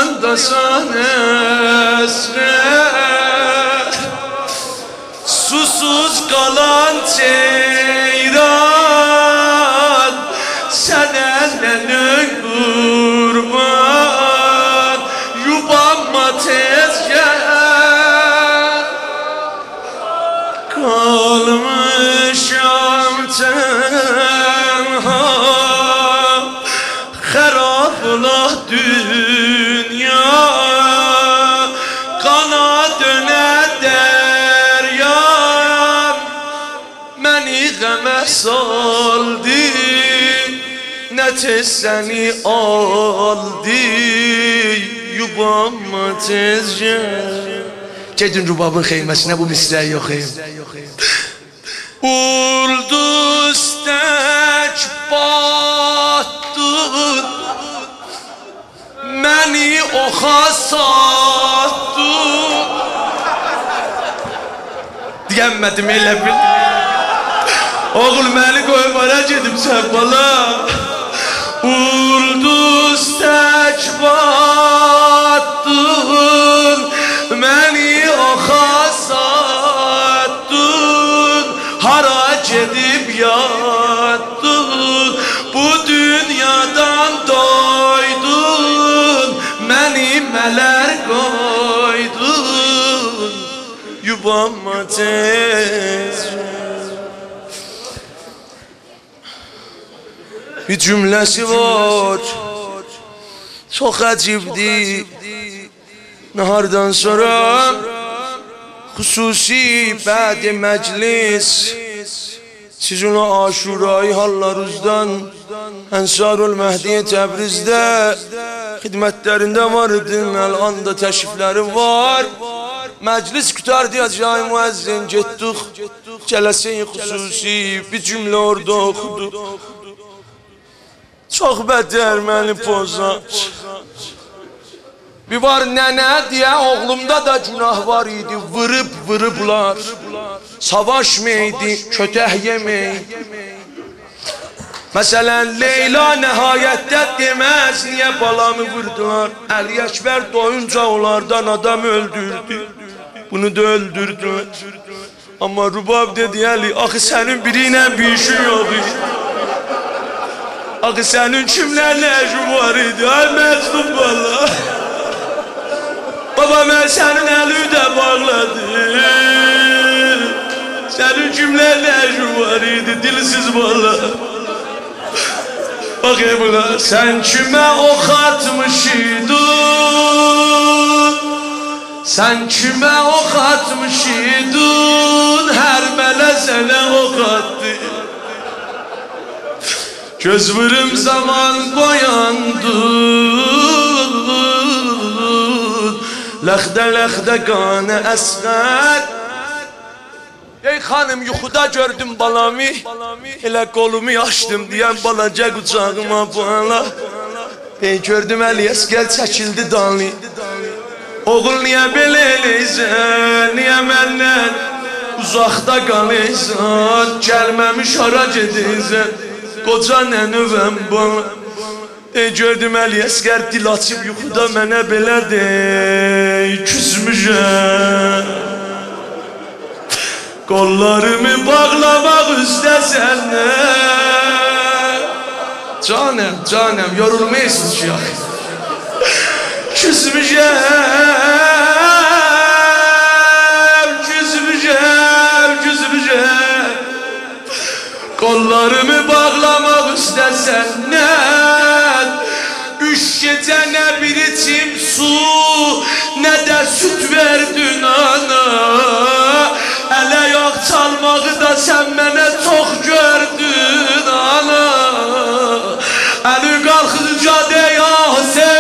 yandasan esrer, susuz kalan ceyran, sen ellerin kurban, yubanma tez gel. Kalmışam tenha, xarabla dünya, kana döne deryam, məni qəmə saldı, nə tez səni aldı, yubanma tez gel. Gedin Rubabın xeyməsinə bu misrəyi yoxuyum. Ulduz tək batdın, məni oxa satdın. Deyəmədim elə bil. Oğul məni qoyub ara gedib sən bala. Ulduz tək batdın, məni oxa satdın. Hara gedib yatdın, bu dünyadan doydun, məni mələr qoydun, yubanma tez. Bir cümləsi var, çox əcibdir. Nahardan sonra xüsusi bəd-i məclis, sizin o aşurayı hallarınızdan Ənsarul Məhdiyə Təbrizdə xidmətlərində var idim, əl-anda təşrifləri var. Məclis qutardı, acayı müəzzin, getdik cələsə-i xüsusi, bir cümlə orada oxuduq. Çox bədər məni pozar. Bir var nənə deyə oğlumda da günah var idi, vırıblar. Savaş meydi, kötək yemeydi. Məsələn, Leyla nəhayətdə deməz, niyə balamı vurdular? Əli Əkbər doyunca onlardan adam öldürdü. Bunu da öldürdülər. Amma Rubab dedi, Əli, axı sənin biri ilə bir işin yox idi. Axı sənin kimlərlə işin var idi? Ay məzlum valla. Baba, mən sənin əli də bağladım. Sənin kimlərlə işin var idi? Dilsiz valla. Bax buna, sən kimə ox atmışydın? Sən kimə ox atmışydın? Hər mələ sənə ox atdı. Göz vırım zaman boyandın, ləxdə qanə əsqət. Ey xanım, yuxuda gördüm balamı, elə qolumu açdım deyən balaca qucağıma bala. Ey gördüm Əli Əsgər çəkildi danlı. Oğul niyə belə eləysən, niyə məndən uzaqda qalıysan, gəlməmiş hara gediysən, qoca nənəvəm bana. Ey gördüm Əli Əsgər dil açıb yuxuda mənə belə dey, küsmüşəm. Qollarımı bağlamaq üstəsən nə? Canım, yorulmayasınız ki yaxı. Küsmüşəm. Qollarımı bağlamaq üstəsən nə? Üç gecə nə bir içim su, nə də süt verdin ana. Ələ yox çalmağı da sən mənə çox gördün ana. Əli qalxınca deyəsə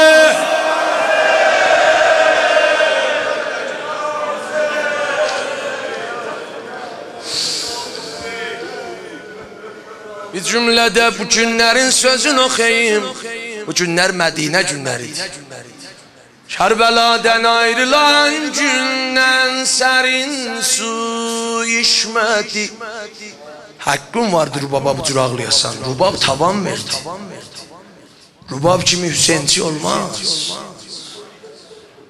bir cümlədə bu günlərin sözünü oxuyayım. Bu günlər Mədinə günləridir. Kərbəladən ayrılan gündən sərin su içmədi. Haqqın vardır Rubaba bu cür ağlayasan. Rubab tavan verdi. Rubab kimi Hüseynçi olmaz.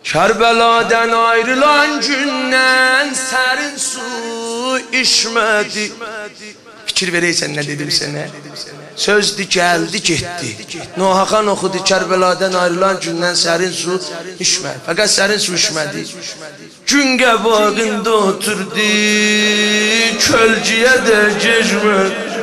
Kerbeladan ayrılan günden serin su içmedi. Fikir vereysen ne dedim sana? Sözdü geldi gitti. Nuh Hakan okudu Kerbeladan ayrılan günden serin su içmedi. Fakat serin su içmedi. Gün qabağında oturdu, kölcüye de geçmedi.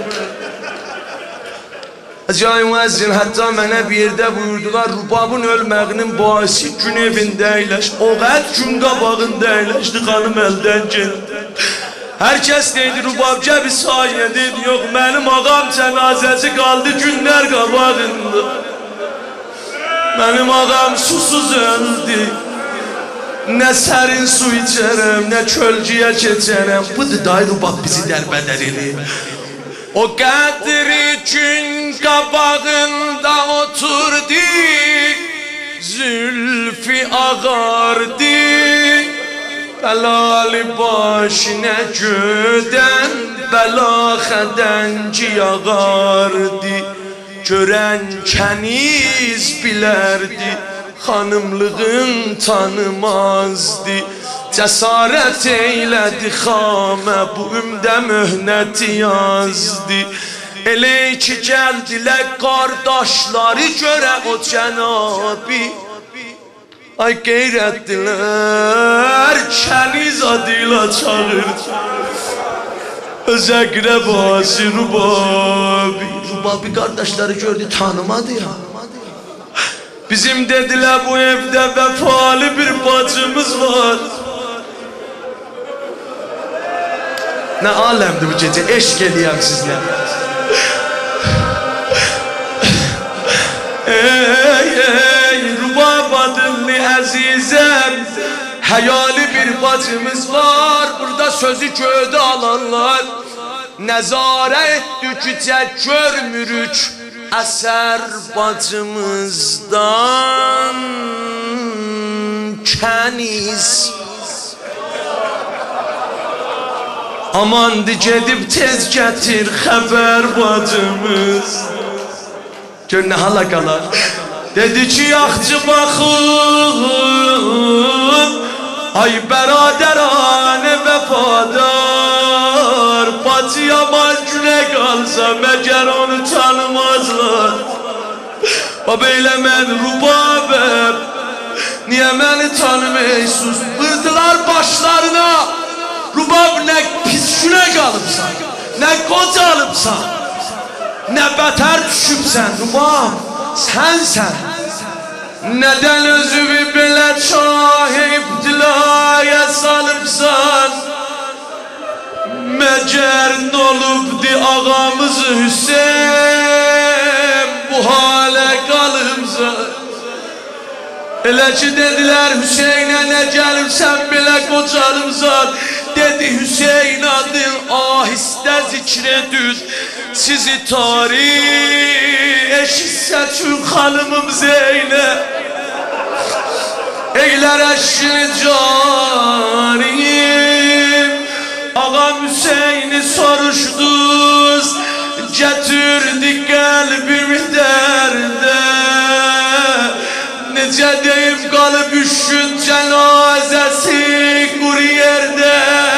Acayip müəzzin hatta mənə bir yerdə buyurdular, Rubabın ölməyinin baisi gün evində əyləş. O qəd gün qabağında əyləşdi, xanım əldən getdi. Herkes deydi Rubab gəbi sahiyə deydi, yox mənim ağam cənazəsi qaldı günlər qabağında. Mənim ağam susuz öldü. Ne serin su içərəm, ne kölcüyə keçərəm. Budur day Rubab bizi dərbədər eləyir. O qədri gün qabağında oturdu, zülfi ağardı, bəlali başına gödən, bəla xədənci yağardı. Görən kəniz bilərdi, xanımlığın tanımazdı. Cesaret eylədi xamə, bu ümdə möhnəti yazdı. Elə ki gəldilər qardaşları görə o cənabi. Ay qeyrətdilər, kəniz adıyla çağırdı. Öz əqrəbası Rubabi. Rubabi qardaşları gördü, tanımadı ya. Bizim dediler bu evde vefalı bir bacımız var. Ne alemdi bu gece, eşk edeyim sizle. Ey Rubab adımlı azizem, hayali bir bacımız var. Burada sözü köyde alanlar nezare ettik ki görmürük eser bacımızdan keniz. Amandı gedib tez getir xəbər bacımız. Gör nə hala qalar. Dedi ki yaxçı baxın, ay bəraderane vəfadar. Bacı yaman günə qalsa məgər onu tanımazlar. Baba elə mən Rubabəm, niyə məni tanımıyorsunuz? Vırdılar başlarına. Rubab ne pis güne kalıpsan, ne qocalıbsan, ne beter düşübsən Rubab, sensen. Neden özümü belə çah ibtilaya salıbsan? Məgər n'olubdi ağamız Hüseyin bu hale kalıbsan? Elə ki dediler Hüseyin'e ne gəlibsən belə qocalıbsan? Dedi Hüseyin adın ahiste zikredür. Sizi tarih eşitse tüm hanımım Zeynep. Eyler eşini canim. Ağam Hüseyin'i soruşduz, getirdi kalbimi derde. Necə deyim qalıb üşün cenazesi quru yerde.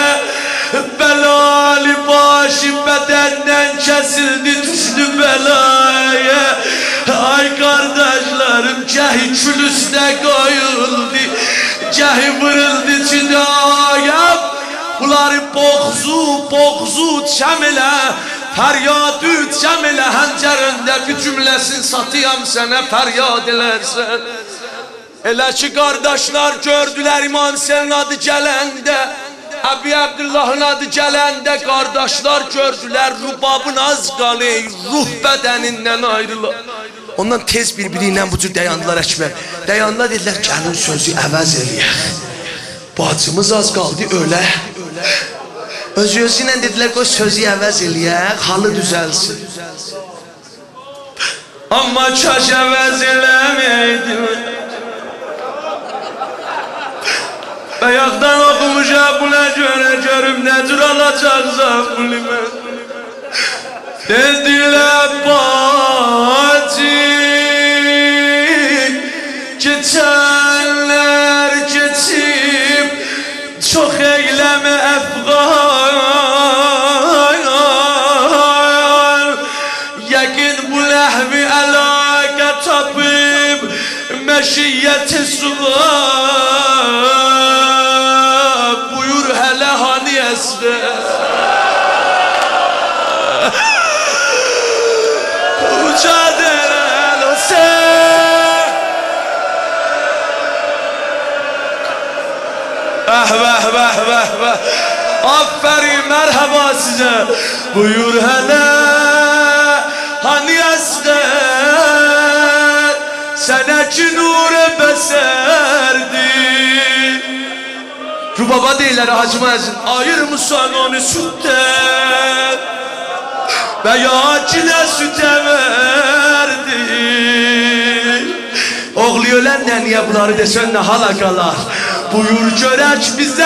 Belali başı bedenden kesildi düştü belaya. Ay kardeşlerim cehi külüsne koyuldu, cehi vırıldı çidayam. Bunları boğzu çəmilə, fəryadı çəmilə. Həncərindəki cümləsin satıyam sənə fəryad elərsən. Elə ki qardaşlar gördülər İman Hüseynin adı gələndə, Əbi Abdullah'ın adı gələndə qardaşlar gördülər Rubabın az qalı ruh bədənindən ayrılır. Ondan tez birbiriyle bu cür dayandılar Əkbər. Dayandılar dedilər gəlin sözü əvəz eləyək. Bacımız az qaldı ölə. Öz-özüyle dediler ki o sözü əvəz eləyək, halı düzəlsin. Amma kaş əvəz eləməydim. Bayaqdan oxumuşam buna görə görüm nə cür alacaqsam bunu mən. Dedilər bacı, keçənlər nasip, çok eyleme efgan. Yakin bu lehvi alaka tapıp meşiyeti sular. Buyur hele hani esre. Mücadele olsun. Vah. Aferin, merhaba size. Buyur hele hani esrer, sana ki nure beserdi. Rubaba deyirlər Hacı Müəzzin, ayırmısan onu sütten veya cile süte verdi. Oğlu ölenle niye bunları desen ne hala kalar. Buyur görək bize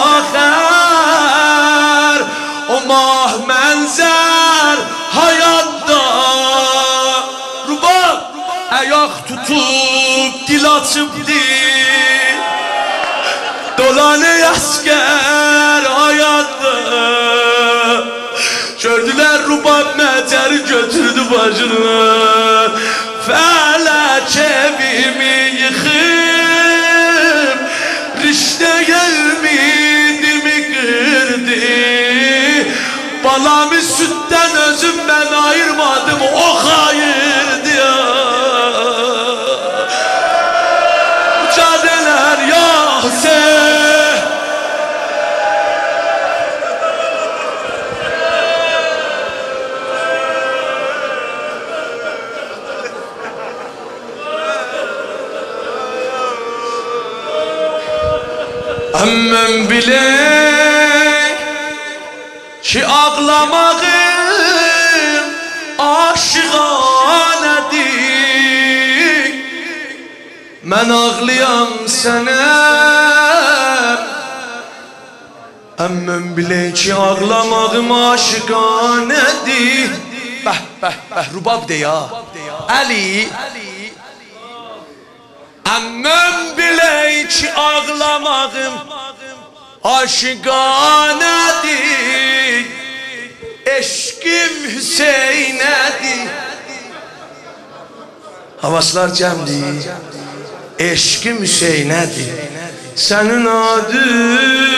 ahər, o mah mənzər hayatta. Rubab ayak tutup dil açıbdı, dolanı asker hayatta. Gördüler Rubab məcəri götürdü başını, felək evimi yıxıb, rişte gelmidimi kırdı. Balamı sütten özüm ben ayırmadım, o hayırdı ya. Mücadeleler yahse. Emmem bilek ki ağlamağım aşıqanədir. Mən ağlayan sənə. Emmem bilek ki ağlamağım aşıqanədir. Bəh, Rubab de ya Ali. Emmem bilek ki ağlamağım aşıqanədir, eşkim Hüseynədir. Havaslar cəmdir, eşkim Hüseynədir. Sənin adın